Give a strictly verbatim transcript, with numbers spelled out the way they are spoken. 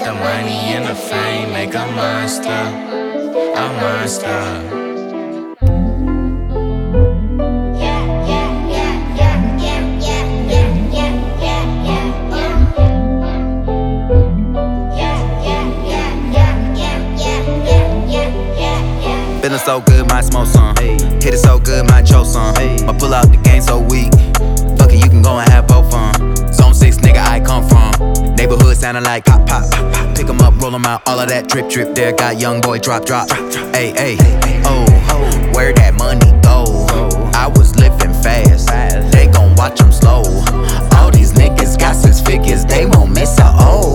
the money and the fame make a monster, a monster. Feeling so good, might smoke some. Hit it so good, might choke some. My pull out the game so weak. Fuck it, you can go and have both fun. Zone six, nigga, I come from. Neighborhood sounding like pop, pop. Pick 'em up, roll 'em out, all of that drip, drip. There got young boy drop, drop. Hey, hey, oh, where that money go? I was living fast. They gon' watch 'em slow. All these niggas got six figures, they won't miss a O.